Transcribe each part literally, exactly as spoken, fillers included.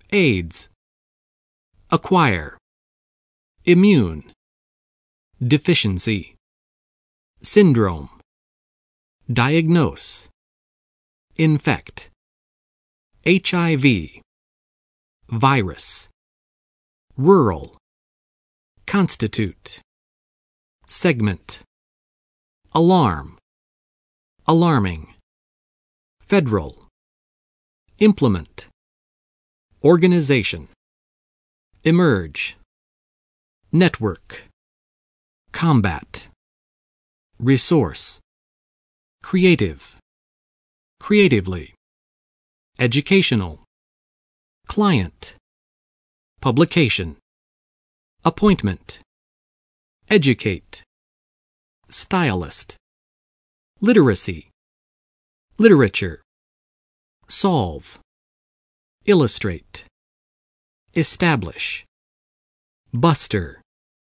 AIDS. Acquire. Immune. Deficiency. Syndrome. Diagnose. Infect. H I V. Virus. Rural. Constitute. Segment. Alarm. Alarming. Federal. Implement. Organization. Emerge. Network. Combat. Resource. Creative. Creatively. Educational. Client. Publication. Appointment. Educate. Stylist. Literacy. Literature. Solve. Illustrate. Establish. Buster.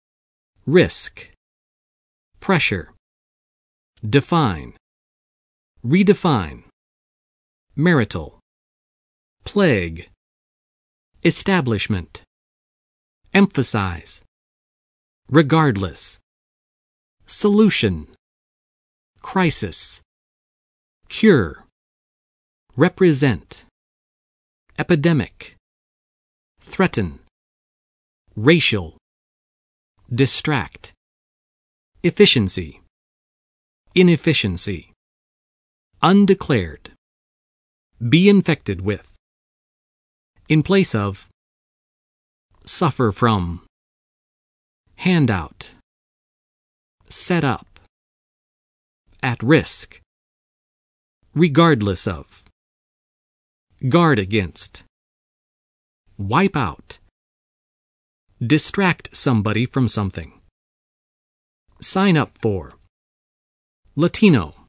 Risk. Pressure. Define. Redefine. Marital. Plague. Establishment. Emphasize. Regardless. Solution. Crisis. Cure. Represent. Epidemic. Threaten. Racial. Distract. Efficiency. Inefficiency. Undeclared. Be infected with. In place of. Suffer from. Handout. Set up. At risk. Regardless of. Guard against. Wipe out. Distract somebody from something. Sign up for. Latino.